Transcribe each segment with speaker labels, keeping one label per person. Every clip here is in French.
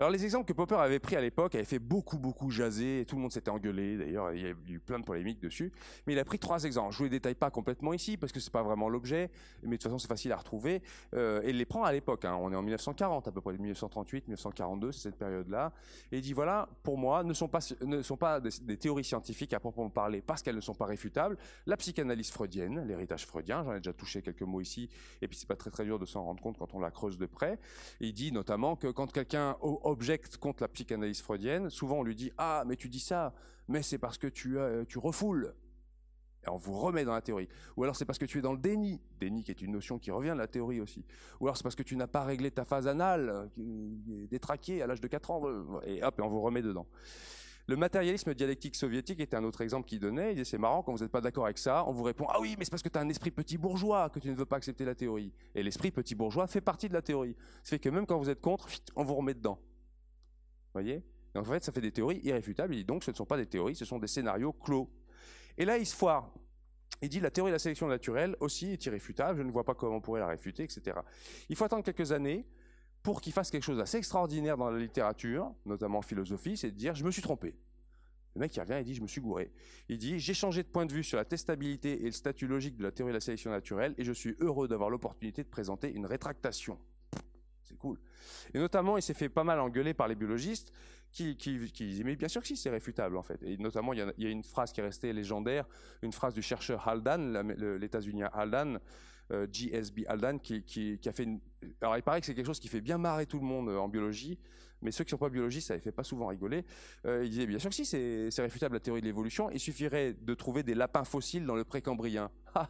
Speaker 1: Alors les exemples que Popper avait pris à l'époque avaient fait beaucoup jaser, et tout le monde s'était engueulé, d'ailleurs il y a eu plein de polémiques dessus, mais il a pris 3 exemples. Je vous les détaille pas complètement ici, parce que c'est pas vraiment l'objet, mais de toute façon c'est facile à retrouver, et il les prend à l'époque, hein. On est en 1940 à peu près, 1938, 1942, c'est cette période-là, et il dit voilà, pour moi, ne sont pas des théories scientifiques à proprement parler, parce qu'elles ne sont pas réfutables. La psychanalyse freudienne, l'héritage freudien, j'en ai déjà touché quelques mots ici, et puis c'est pas très dur de s'en rendre compte quand on la creuse de près. Il dit notamment que quand quelqu'un objecte contre la psychanalyse freudienne, souvent on lui dit ah mais tu dis ça, mais c'est parce que tu refoules. Et on vous remet dans la théorie. Ou alors c'est parce que tu es dans le déni. Déni qui est une notion qui revient de la théorie aussi. Ou alors c'est parce que tu n'as pas réglé ta phase anale, détraquée à l'âge de 4 ans, et hop, et on vous remet dedans. Le matérialisme dialectique soviétique était un autre exemple qu'il donnait. Il disait c'est marrant, quand vous n'êtes pas d'accord avec ça, on vous répond ah oui, mais c'est parce que tu as un esprit petit bourgeois que tu ne veux pas accepter la théorie. Et l'esprit petit bourgeois fait partie de la théorie. Ça fait que même quand vous êtes contre, on vous remet dedans. Vous voyez? Donc en fait, ça fait des théories irréfutables. Il dit donc ce ne sont pas des théories, ce sont des scénarios clos. Et là, il se foire. Il dit la théorie de la sélection naturelle aussi est irréfutable, je ne vois pas comment on pourrait la réfuter, etc. Il faut attendre quelques années pour qu'il fasse quelque chose d'assez extraordinaire dans la littérature, notamment en philosophie, c'est de dire je me suis trompé. Le mec il revient et dit je me suis gouré. Il dit j'ai changé de point de vue sur la testabilité et le statut logique de la théorie de la sélection naturelle et je suis heureux d'avoir l'opportunité de présenter une rétractation. C'est cool. Et notamment, il s'est fait pas mal engueuler par les biologistes qui disaient mais bien sûr que si, c'est réfutable en fait. Et notamment, il y a une phrase qui est restée légendaire, une phrase du chercheur Haldane, l'états-unien Haldane, G.S.B. Haldane, qui a fait une... Alors il paraît que c'est quelque chose qui fait bien marrer tout le monde en biologie, mais ceux qui ne sont pas biologistes, ça les fait pas souvent rigoler. Il disait bien sûr que si, c'est réfutable la théorie de l'évolution, il suffirait de trouver des lapins fossiles dans le précambrien.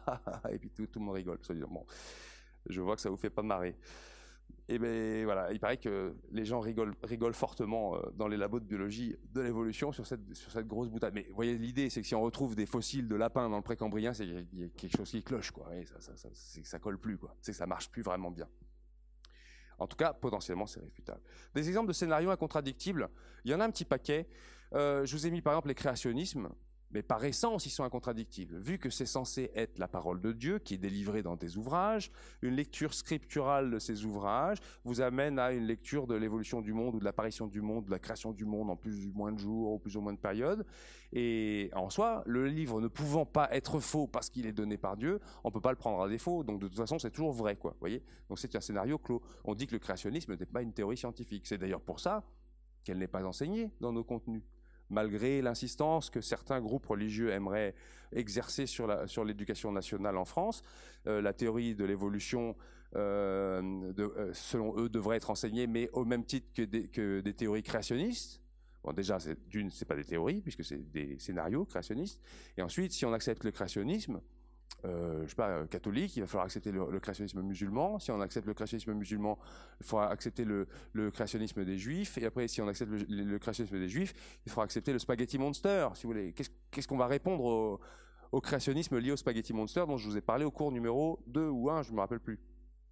Speaker 1: Et puis tout le monde rigole. Bon, je vois que ça vous fait pas marrer. Et ben voilà, il paraît que les gens rigolent fortement dans les labos de biologie de l'évolution sur cette grosse boutade. Mais vous voyez, l'idée, c'est que si on retrouve des fossiles de lapins dans le précambrien, c'est qu'il y a quelque chose qui cloche, quoi. Et ça colle plus, quoi. C'est que ça marche plus vraiment bien. En tout cas, potentiellement, c'est réfutable. Des exemples de scénarios incontradictibles, il y en a un petit paquet. Je vous ai mis par exemple les créationnismes. Mais par essence, ils sont incontradictibles. Vu que c'est censé être la parole de Dieu qui est délivrée dans des ouvrages, une lecture scripturale de ces ouvrages vous amène à une lecture de l'évolution du monde ou de l'apparition du monde, de la création du monde en plus ou moins de jours ou plus ou moins de périodes. Et en soi, le livre ne pouvant pas être faux parce qu'il est donné par Dieu, on ne peut pas le prendre à défaut. Donc de toute façon, c'est toujours vrai, quoi. Vous voyez ? Donc c'est un scénario clos. On dit que le créationnisme n'est pas une théorie scientifique. C'est d'ailleurs pour ça qu'elle n'est pas enseignée dans nos contenus, malgré l'insistance que certains groupes religieux aimeraient exercer sur l'éducation nationale en France. La théorie de l'évolution, selon eux, devrait être enseignée, mais au même titre que des théories créationnistes. Bon, déjà, c'est pas des théories, puisque c'est des scénarios créationnistes. Et ensuite, si on accepte le créationnisme, je sais pas, catholique, il va falloir accepter le créationnisme musulman. Si on accepte le créationnisme musulman, il faudra accepter le créationnisme des juifs. Et après, si on accepte le créationnisme des juifs, il faudra accepter le spaghetti monster, si vous voulez. Qu'est-ce qu'on va répondre au créationnisme lié au spaghetti monster dont je vous ai parlé au cours numéro 2 ou 1, je ne me rappelle plus.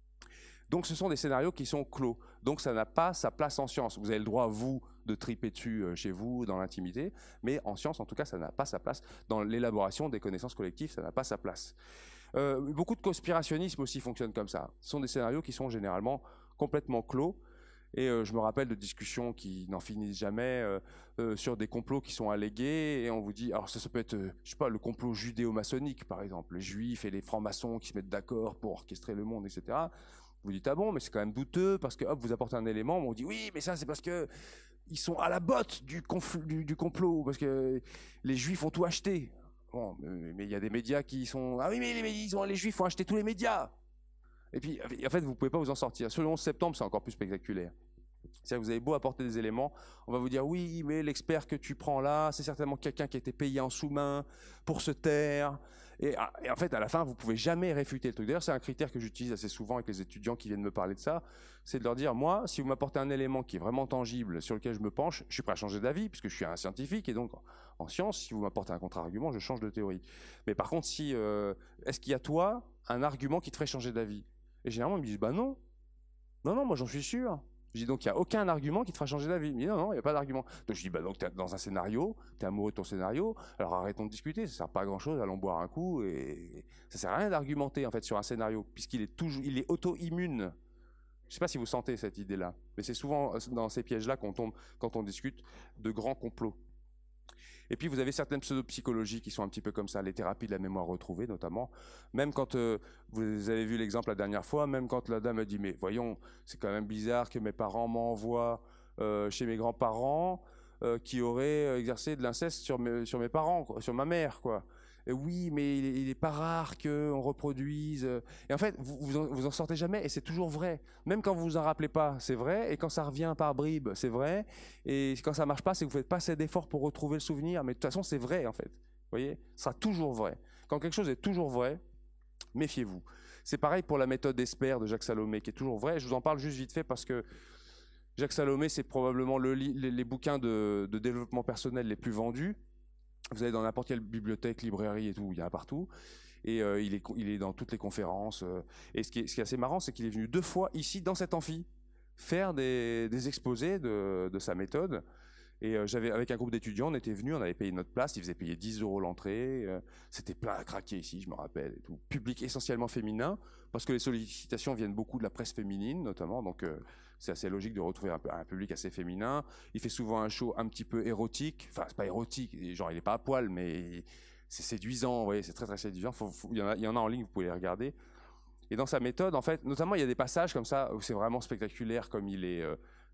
Speaker 1: Donc ce sont des scénarios qui sont clos. Donc ça n'a pas sa place en science. Vous avez le droit, vous, de triper dessus chez vous, dans l'intimité, mais en science, en tout cas, ça n'a pas sa place. Dans l'élaboration des connaissances collectives, ça n'a pas sa place. Beaucoup de conspirationnisme aussi fonctionne comme ça. Ce sont des scénarios qui sont généralement complètement clos. Et je me rappelle de discussions qui n'en finissent jamais sur des complots qui sont allégués. Et on vous dit, alors ça peut être, je sais pas, le complot judéo-maçonnique, par exemple, les juifs et les francs-maçons qui se mettent d'accord pour orchestrer le monde, etc. Vous dites ah bon, mais c'est quand même douteux parce que hop, vous apportez un élément, on vous dit oui, mais ça c'est parce que ils sont à la botte du complot, parce que les juifs ont tout acheté. Bon, mais il y a des médias qui sont ah oui, mais les juifs ont acheté tous les médias. Et puis en fait, vous pouvez pas vous en sortir. Sur le 11 septembre, c'est encore plus spectaculaire. C'est-à-dire que vous avez beau apporter des éléments, on va vous dire oui, mais l'expert que tu prends là, c'est certainement quelqu'un qui a été payé en sous-main pour se taire. Et en fait, à la fin, vous pouvez jamais réfuter le truc. D'ailleurs, c'est un critère que j'utilise assez souvent avec les étudiants qui viennent me parler de ça, c'est de leur dire, moi, si vous m'apportez un élément qui est vraiment tangible, sur lequel je me penche, je suis prêt à changer d'avis, puisque je suis un scientifique, et donc en science, si vous m'apportez un contre-argument, je change de théorie. Mais par contre, si est-ce qu'il y a toi un argument qui te ferait changer d'avis? Et généralement, ils me disent, bah non, non, moi j'en suis sûr. Je dis donc il n'y a aucun argument qui te fera changer d'avis. Il me dit non, il n'y a pas d'argument. Donc je dis bah donc t'es dans un scénario, t'es amoureux de ton scénario, alors arrêtons de discuter, ça sert pas à grand chose, allons boire un coup et ça sert à rien d'argumenter en fait sur un scénario puisqu'il est toujours, il est auto-immune. Je ne sais pas si vous sentez cette idée-là, mais c'est souvent dans ces pièges-là qu'on tombe quand on discute de grands complots. Et puis vous avez certaines pseudo-psychologies qui sont un petit peu comme ça, les thérapies de la mémoire retrouvée notamment. Même quand vous avez vu l'exemple la dernière fois, même quand la dame a dit mais voyons, c'est quand même bizarre que mes parents m'envoient chez mes grands-parents qui auraient exercé de l'inceste sur mes parents, quoi, sur ma mère, quoi. Et oui, mais il est pas rare qu'on reproduise. Et en fait, vous en sortez jamais, et c'est toujours vrai. Même quand vous vous en rappelez pas, c'est vrai. Et quand ça revient par bribes, c'est vrai. Et quand ça marche pas, c'est que vous faites pas assez d'efforts pour retrouver le souvenir. Mais de toute façon, c'est vrai, en fait. Vous voyez, ce sera toujours vrai. Quand quelque chose est toujours vrai, méfiez-vous. C'est pareil pour la méthode Esper de Jacques Salomé, qui est toujours vraie. Je vous en parle juste vite fait parce que Jacques Salomé, c'est probablement les bouquins de développement personnel les plus vendus. Vous allez dans n'importe quelle bibliothèque, librairie et tout, il y en a partout. Et il est dans toutes les conférences. Et ce qui est assez marrant, c'est qu'il est venu 2 fois ici, dans cet amphi, faire des exposés de sa méthode. Et avec un groupe d'étudiants, on était venus, on avait payé notre place, ils faisaient payer 10 € l'entrée. C'était plein à craquer ici, je me rappelle. Et tout. Public essentiellement féminin, parce que les sollicitations viennent beaucoup de la presse féminine, notamment. Donc c'est assez logique de retrouver un public assez féminin. Il fait souvent un show un petit peu érotique. Enfin, c'est pas érotique, genre il est pas à poil, mais c'est séduisant, vous voyez, c'est très très séduisant. Il y en a en ligne, vous pouvez les regarder. Et dans sa méthode, en fait, notamment, il y a des passages comme ça où c'est vraiment spectaculaire, comme il est.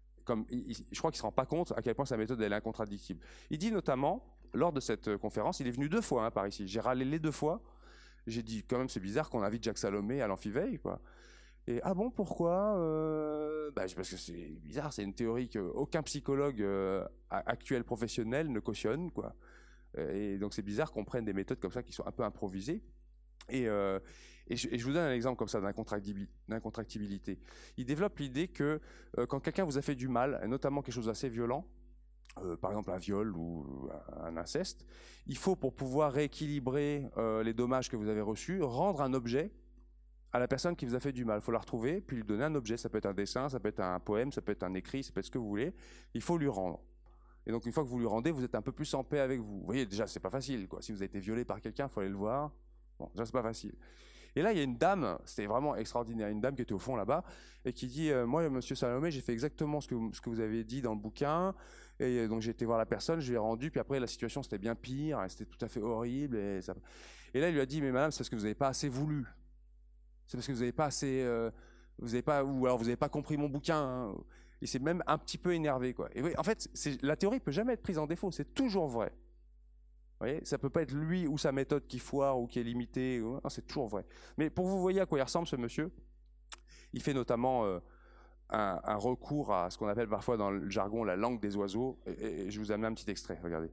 Speaker 1: Je crois qu'il ne se rend pas compte à quel point sa méthode elle est incontradictible. Il dit notamment, lors de cette conférence, il est venu 2 fois par ici. J'ai râlé les 2 fois. J'ai dit, quand même, c'est bizarre qu'on invite Jacques Salomé à l'Amphiveille, quoi. Et ah bon, pourquoi parce que c'est bizarre, c'est une théorie qu'aucun psychologue actuel professionnel ne cautionne, quoi. Et donc c'est bizarre qu'on prenne des méthodes comme ça qui sont un peu improvisées. Et je vous donne un exemple comme ça d'incontractibilité. Il développe l'idée que quand quelqu'un vous a fait du mal, et notamment quelque chose d'assez violent, par exemple un viol ou un inceste, il faut, pour pouvoir rééquilibrer les dommages que vous avez reçus, rendre un objet à la personne qui vous a fait du mal. Il faut la retrouver, puis lui donner un objet. Ça peut être un dessin, ça peut être un poème, ça peut être un écrit, ça peut être ce que vous voulez. Il faut lui rendre. Et donc une fois que vous lui rendez, vous êtes un peu plus en paix avec vous. Vous voyez, déjà, c'est pas facile, quoi. Si vous avez été violé par quelqu'un, il faut aller le voir. Bon, déjà, c'est pas facile. Et là, il y a une dame, c'était vraiment extraordinaire, une dame qui était au fond là-bas, et qui dit moi, monsieur Salomé, j'ai fait exactement ce que vous avez dit dans le bouquin, et donc j'ai été voir la personne, je lui ai rendu, puis après, la situation, c'était bien pire, c'était tout à fait horrible. Et là, il lui a dit mais madame, c'est parce que vous n'avez pas assez voulu. C'est parce que vous n'avez pas assez... ou alors vous n'avez pas compris mon bouquin. Hein. Il s'est même un petit peu énervé, quoi. Et oui, en fait, la théorie ne peut jamais être prise en défaut, c'est toujours vrai. Vous voyez, ça peut pas être lui ou sa méthode qui foire ou qui est limitée. Non, c'est toujours vrai. Mais pour vous voyez à quoi il ressemble, ce monsieur, il fait notamment un recours à ce qu'on appelle parfois dans le jargon la langue des oiseaux. Et je vous amène un petit extrait, regardez.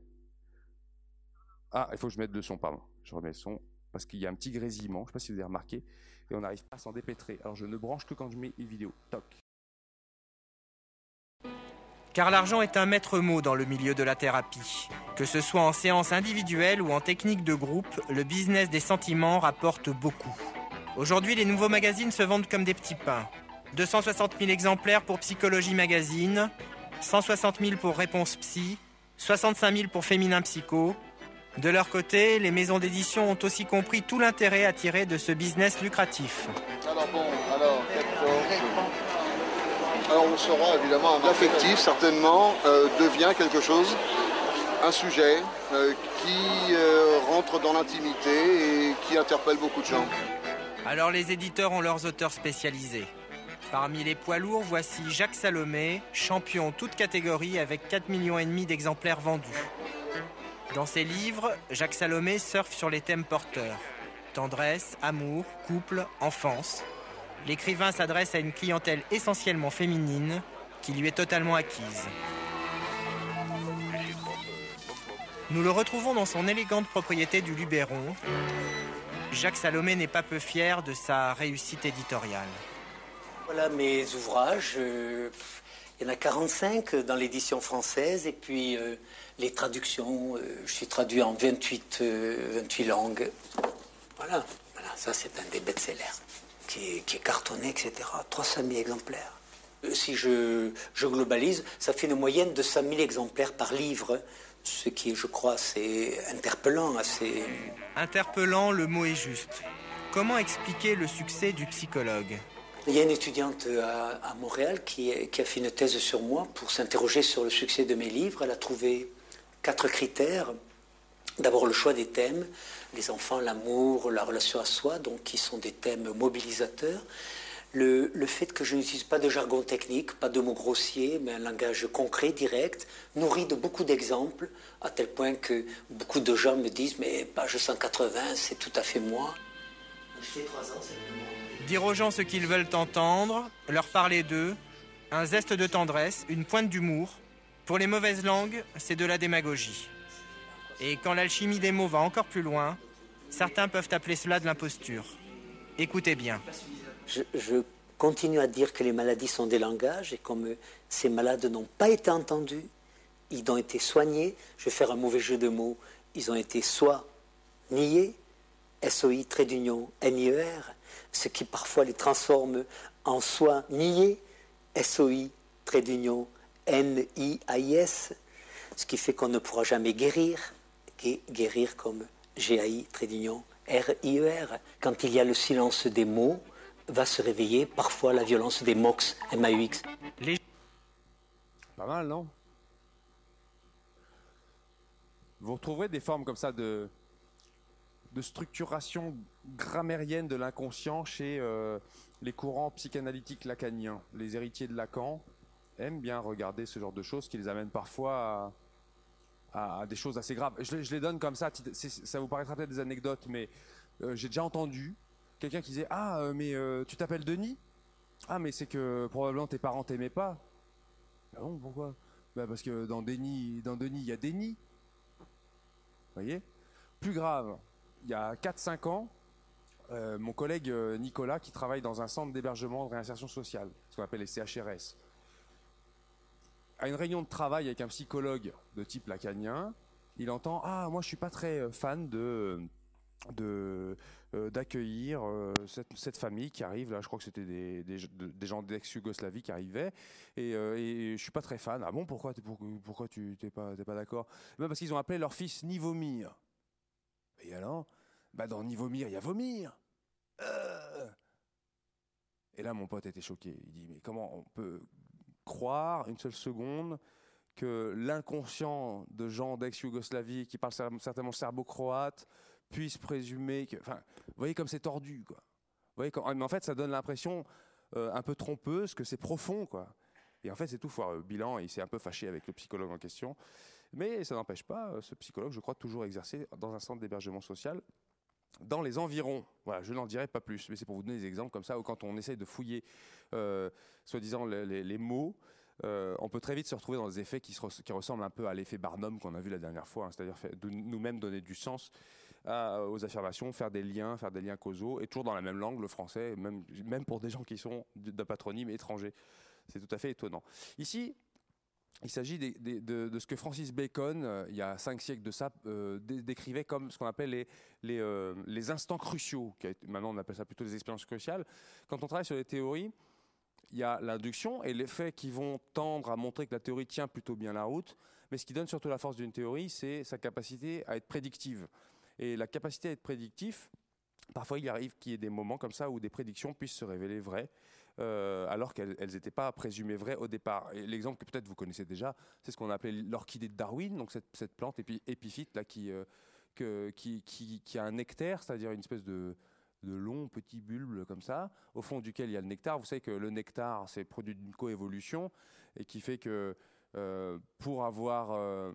Speaker 1: Ah, il faut que je mette le son, pardon. Je remets le son, parce qu'il y a un petit grésillement, je ne sais pas si vous avez remarqué, et on n'arrive pas à s'en dépêtrer. Alors je ne branche que quand je mets une vidéo. Toc.
Speaker 2: Car l'argent est un maître mot dans le milieu de la thérapie. Que ce soit en séance individuelle ou en technique de groupe, le business des sentiments rapporte beaucoup. Aujourd'hui, les nouveaux magazines se vendent comme des petits pains. 260 000 exemplaires pour Psychologie Magazine, 160 000 pour Réponse Psy, 65 000 pour Féminin Psycho. De leur côté, les maisons d'édition ont aussi compris tout l'intérêt à tirer de ce business lucratif.
Speaker 3: Alors on saura évidemment, l'affectif certainement devient quelque chose, un sujet qui rentre dans l'intimité et qui interpelle beaucoup de gens.
Speaker 2: Alors les éditeurs ont leurs auteurs spécialisés. Parmi les poids lourds, voici Jacques Salomé, champion toute catégorie avec 4,5 millions d'exemplaires vendus. Dans ses livres, Jacques Salomé surfe sur les thèmes porteurs. Tendresse, amour, couple, enfance. L'écrivain s'adresse à une clientèle essentiellement féminine qui lui est totalement acquise. Nous le retrouvons dans son élégante propriété du Luberon. Jacques Salomé n'est pas peu fier de sa réussite éditoriale.
Speaker 4: Voilà mes ouvrages. Il y en a 45 dans l'édition française et puis les traductions. Je suis traduit en 28 langues. Voilà, ça c'est un des best-sellers. Qui est cartonné, etc. 300 000 exemplaires. Si je globalise, ça fait une moyenne de 100 000 exemplaires par livre, ce qui est, je crois, assez interpellant.
Speaker 2: Interpellant, le mot est juste. Comment expliquer le succès du psychologue ?
Speaker 4: Il y a une étudiante à Montréal qui a fait une thèse sur moi pour s'interroger sur le succès de mes livres. Elle a trouvé 4 critères. D'abord, le choix des thèmes, les enfants, l'amour, la relation à soi, donc qui sont des thèmes mobilisateurs. Le fait que je n'utilise pas de jargon technique, pas de mots grossiers, mais un langage concret, direct, nourri de beaucoup d'exemples, à tel point que beaucoup de gens me disent « mais page 180, c'est tout à fait moi ». J'ai 3 ans, c'est le moment.
Speaker 2: Dire aux gens ce qu'ils veulent entendre, leur parler d'eux, un zeste de tendresse, une pointe d'humour. Pour les mauvaises langues, c'est de la démagogie. Et quand l'alchimie des mots va encore plus loin, certains peuvent appeler cela de l'imposture. Écoutez bien.
Speaker 4: Je continue à dire que les maladies sont des langages et comme ces malades n'ont pas été entendus, ils ont été soignés, je vais faire un mauvais jeu de mots, ils ont été soit niés, SOI, trait d'union, NIER, ce qui parfois les transforme en soit niés, SOI, trait d'union, NIAIS, ce qui fait qu'on ne pourra jamais guérir comme GAI, trait d'union, RIER. Quand il y a le silence des mots, va se réveiller parfois la violence des MOX, MAUX.
Speaker 1: Pas mal, non? Vous retrouverez des formes comme ça de structuration grammairienne de l'inconscient chez les courants psychanalytiques lacaniens. Les héritiers de Lacan aiment bien regarder ce genre de choses qui les amènent parfois à des choses assez graves. Je les donne comme ça, ça vous paraîtra peut-être des anecdotes, mais j'ai déjà entendu quelqu'un qui disait « Ah, mais tu t'appelles Denis ? Ah, mais c'est que probablement tes parents t'aimaient pas. » Ah bon, pourquoi ? Bah parce que dans Denis, il y a Denis. Vous voyez ? Plus grave, il y a 4-5 ans, mon collègue Nicolas, qui travaille dans un centre d'hébergement de réinsertion sociale, ce qu'on appelle les CHRS, à une réunion de travail avec un psychologue de type lacanien, il entend « Ah, moi je suis pas très fan d'accueillir cette famille qui arrive là, je crois que c'était des gens d'ex-Yougoslavie qui arrivaient et je suis pas très fan. Ah bon, pourquoi tu t'es pas d'accord? Ben parce qu'ils ont appelé leur fils Nivomir. Et alors, bah dans Nivomir il y a vomir. Et là mon pote était choqué, il dit mais comment on peut croire une seule seconde que l'inconscient de gens d'ex-Yougoslavie qui parlent certainement serbo-croate puisse présumer que... Enfin, vous voyez comme c'est tordu, quoi. Vous voyez mais en fait, ça donne l'impression un peu trompeuse que c'est profond, quoi. Et en fait, c'est tout foireux. Bilan, il s'est un peu fâché avec le psychologue en question. Mais ça n'empêche pas, ce psychologue, je crois, toujours exercer dans un centre d'hébergement social dans les environs. Voilà, je n'en dirai pas plus, mais c'est pour vous donner des exemples comme ça, où quand on essaye de fouiller, soi-disant, les mots, on peut très vite se retrouver dans des effets qui ressemblent un peu à l'effet Barnum qu'on a vu la dernière fois, hein, c'est-à-dire de nous-mêmes donner du sens aux affirmations, faire des liens causaux, et toujours dans la même langue, le français, même pour des gens qui sont d'un patronyme étranger. C'est tout à fait étonnant. Ici, il s'agit de ce que Francis Bacon, il y a 5 siècles de ça, décrivait comme ce qu'on appelle les instants cruciaux. Maintenant, on appelle ça plutôt les expériences cruciales. Quand on travaille sur les théories, il y a l'induction et les faits qui vont tendre à montrer que la théorie tient plutôt bien la route. Mais ce qui donne surtout la force d'une théorie, c'est sa capacité à être prédictive. Et la capacité à être prédictif, parfois il arrive qu'il y ait des moments comme ça où des prédictions puissent se révéler vraies, alors qu'elles n'étaient pas présumées vraies au départ. Et l'exemple que peut-être vous connaissez déjà, c'est ce qu'on appelait l'orchidée de Darwin, donc cette plante épiphyte là, qui a un nectaire, c'est-à-dire une espèce de longs petits bulbes comme ça, au fond duquel il y a le nectar. Vous savez que le nectar, c'est produit d'une coévolution et qui fait que pour avoir...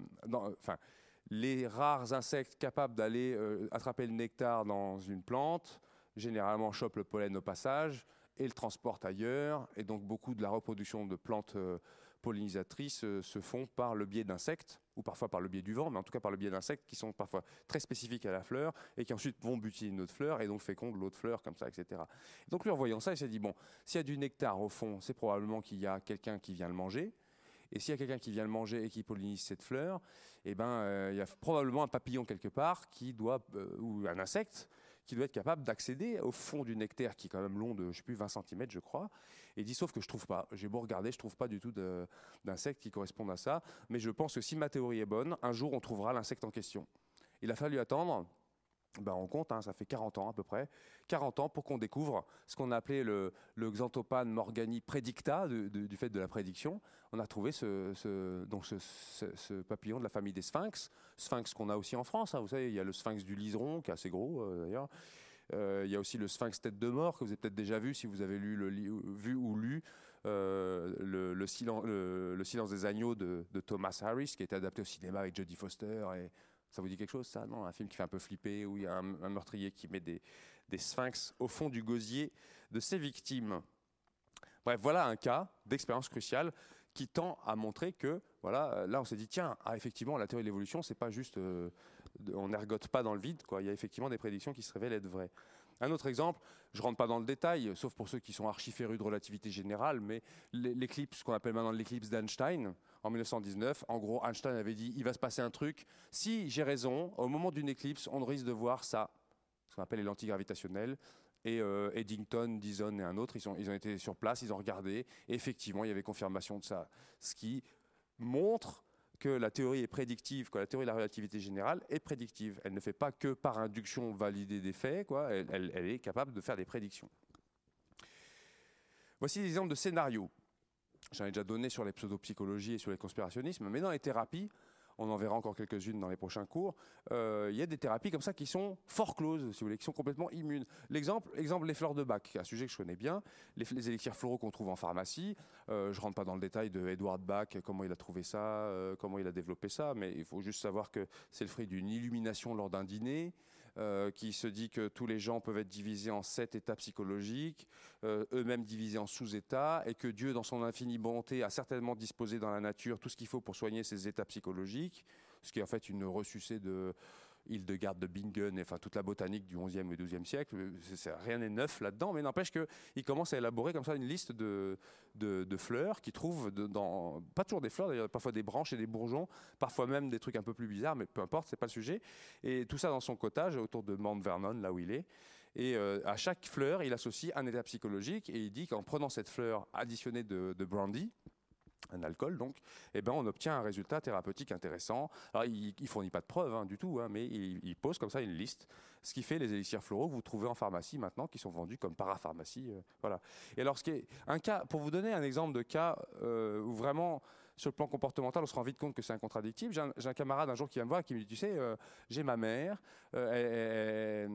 Speaker 1: les rares insectes capables d'aller attraper le nectar dans une plante, généralement chopent le pollen au passage et le transportent ailleurs. Et donc beaucoup de la reproduction de plantes pollinisatrices se font par le biais d'insectes, ou parfois par le biais du vent, mais en tout cas par le biais d'insectes qui sont parfois très spécifiques à la fleur et qui ensuite vont butiner une autre fleur et donc fécondent l'autre fleur comme ça, etc. Donc lui, en voyant ça, il s'est dit, bon, s'il y a du nectar au fond, c'est probablement qu'il y a quelqu'un qui vient le manger. Et s'il y a quelqu'un qui vient le manger et qui pollinise cette fleur, eh ben, il y a probablement un papillon quelque part qui doit, ou un insecte qui doit être capable d'accéder au fond du nectaire qui est quand même long de, je sais plus, 20 cm, je crois. Et il dit, sauf que je trouve pas. J'ai beau regarder, je trouve pas du tout d'insectes qui correspondent à ça. Mais je pense que si ma théorie est bonne, un jour on trouvera l'insecte en question. Il a fallu attendre Ben on compte, hein, ça fait 40 ans à peu près, 40 ans pour qu'on découvre ce qu'on a appelé le Xanthopane morgani predicta, du fait de la prédiction. On a trouvé ce papillon de la famille des sphinx, sphinx qu'on a aussi en France, hein. Vous savez, il y a le sphinx du Liseron, qui est assez gros d'ailleurs. Il y a aussi le sphinx tête de mort, que vous avez peut-être déjà vu si vous avez vu ou lu le silence des agneaux de Thomas Harris, qui a été adapté au cinéma avec Jodie Foster. Et ça vous dit quelque chose, ça? Non, un film qui fait un peu flipper, où il y a un meurtrier qui met des sphinx au fond du gosier de ses victimes. Bref, voilà un cas d'expérience cruciale qui tend à montrer que, voilà, là on s'est dit, tiens, effectivement, la théorie de l'évolution, c'est pas juste, on n'ergote pas dans le vide, quoi. Il y a effectivement des prédictions qui se révèlent être vraies. Un autre exemple, je ne rentre pas dans le détail, sauf pour ceux qui sont archi-férus de relativité générale, mais l'éclipse, ce qu'on appelle maintenant l'éclipse d'Einstein, en 1919, en gros, Einstein avait dit, il va se passer un truc, si j'ai raison, au moment d'une éclipse, on risque de voir ça, ce qu'on appelle les lentilles gravitationnelles. Et Eddington, Dyson et un autre, ils ont été sur place, ils ont regardé, et effectivement, il y avait confirmation de ça. Ce qui montre que la théorie est prédictive, que la théorie de la relativité générale est prédictive. Elle ne fait pas que par induction valider des faits, quoi. Elle est capable de faire des prédictions. Voici des exemples de scénarios. J'en ai déjà donné sur les pseudopsychologies et sur les conspirationnismes, mais dans les thérapies, on en verra encore quelques-unes dans les prochains cours, il y a des thérapies comme ça qui sont fort closes, si vous voulez, qui sont complètement immunes. L'exemple, les fleurs de Bach, un sujet que je connais bien, les élixirs floraux qu'on trouve en pharmacie. Je ne rentre pas dans le détail de Edward Bach, comment il a trouvé ça, comment il a développé ça, mais il faut juste savoir que c'est le fruit d'une illumination lors d'un dîner, qui se dit que tous les gens peuvent être divisés en 7 états psychologiques, eux-mêmes divisés en sous-états, et que Dieu, dans son infinie bonté, a certainement disposé dans la nature tout ce qu'il faut pour soigner ces états psychologiques, ce qui est en fait une ressucée de Hildegard de Bingen, et enfin toute la botanique du XIe et XIIe siècle. Rien n'est neuf là-dedans, mais n'empêche qu'il commence à élaborer comme ça une liste de fleurs qu'il trouve dans, pas toujours des fleurs d'ailleurs, parfois des branches et des bourgeons, parfois même des trucs un peu plus bizarres, mais peu importe, c'est pas le sujet. Et tout ça dans son cottage autour de Mount Vernon, là où il est. Et à chaque fleur, il associe un état psychologique, et il dit qu'en prenant cette fleur additionnée de brandy, un alcool donc, eh ben on obtient un résultat thérapeutique intéressant. Alors il ne fournit pas de preuves du tout, mais il pose comme ça une liste, ce qui fait les élixirs floraux que vous trouvez en pharmacie maintenant, qui sont vendus comme parapharmacie. Voilà. Et alors, un cas, pour vous donner un exemple de cas où vraiment, sur le plan comportemental, on se rend vite compte que c'est incontradictible. J'ai un camarade un jour qui vient me voir et qui me dit, tu sais, j'ai ma mère, elle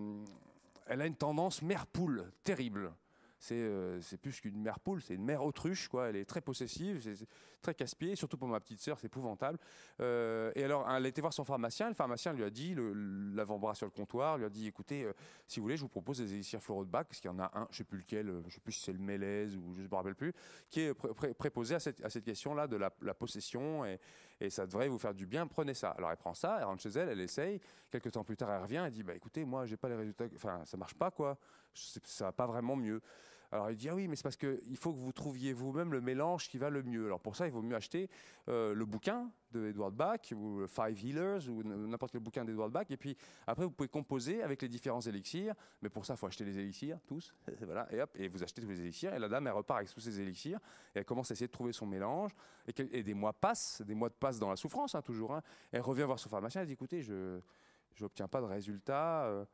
Speaker 1: a une tendance mère-poule terrible. C'est plus qu'une mère poule, c'est une mère autruche, quoi. Elle est très possessive, c'est très casse-pied, surtout pour ma petite sœur, c'est épouvantable. Et alors, elle a été voir son pharmacien, le pharmacien lui a dit, l'avant-bras sur le comptoir, lui a dit, écoutez, si vous voulez, je vous propose des élixirs floraux de Bach, parce qu'il y en a un, je ne sais plus lequel, je ne sais plus si c'est le mélèze ou je ne me rappelle plus, qui est préposé à cette question-là de la possession, et ça devrait vous faire du bien, prenez ça. Alors elle prend ça, elle rentre chez elle, elle essaye, quelques temps plus tard elle revient, elle dit, bah écoutez, moi j'ai pas les résultats, enfin ça marche pas, quoi, ça va pas vraiment mieux. Alors il dit, ah oui, mais c'est parce qu'il faut que vous trouviez vous-même le mélange qui va le mieux. Alors pour ça, il vaut mieux acheter le bouquin de Edward Bach, ou le Five Healers, ou n'importe quel bouquin d'Edward Bach, et puis après vous pouvez composer avec les différents élixirs, mais pour ça il faut acheter les élixirs, tous, voilà, et hop, et vous achetez tous les élixirs, et la dame elle repart avec tous ses élixirs, et elle commence à essayer de trouver son mélange, et des mois passent dans la souffrance, toujours, elle revient voir son pharmacien, elle dit, écoutez, je n'obtiens pas de résultat,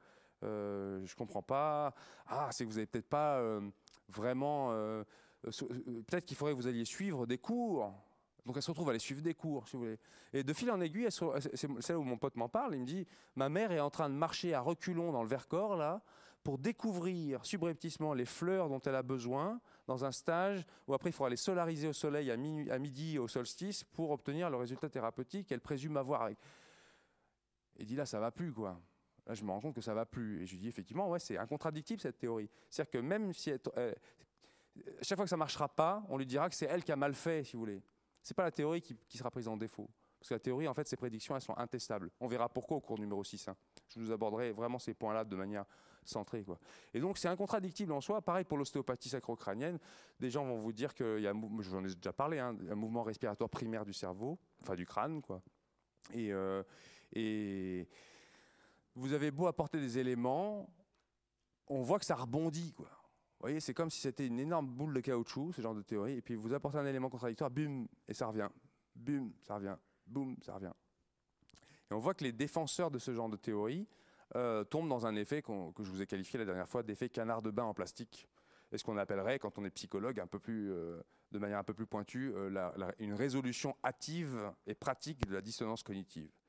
Speaker 1: je comprends pas, c'est que vous n'avez peut-être pas vraiment, peut-être qu'il faudrait que vous alliez suivre des cours. Donc elle se retrouve à aller suivre des cours, si vous voulez. Et de fil en aiguille, c'est celle où mon pote m'en parle, il me dit, ma mère est en train de marcher à reculons dans le Vercors, là, pour découvrir subrepticement les fleurs dont elle a besoin dans un stage où après il faudra les solariser au soleil à midi au solstice pour obtenir le résultat thérapeutique qu'elle présume avoir. Il dit là, ça va plus, quoi. Là, je me rends compte que ça va plus. Et je lui dis, effectivement, ouais, c'est incontradictible, cette théorie. C'est-à-dire que même si chaque fois que ça ne marchera pas, on lui dira que c'est elle qui a mal fait, si vous voulez. Ce n'est pas la théorie qui sera prise en défaut. Parce que la théorie, en fait, ses prédictions, elles sont intestables. On verra pourquoi au cours numéro 6. Je vous aborderai vraiment ces points-là de manière centrée, quoi. Et donc, c'est incontradictible en soi. Pareil pour l'ostéopathie sacro-crânienne. Des gens vont vous dire qu'il y a, j'en ai déjà parlé, un mouvement respiratoire primaire du cerveau, enfin du crâne, quoi. Et vous avez beau apporter des éléments, on voit que ça rebondit, quoi. Vous voyez, c'est comme si c'était une énorme boule de caoutchouc, ce genre de théorie, et puis vous apportez un élément contradictoire, bum, et ça revient. Bum, ça revient. Boum, ça revient. Et on voit que les défenseurs de ce genre de théorie tombe dans un effet que je vous ai qualifié la dernière fois d'effet canard de bain en plastique. Et ce qu'on appellerait, quand on est psychologue, de manière un peu plus pointue, une résolution hâtive et pratique de la dissonance cognitive.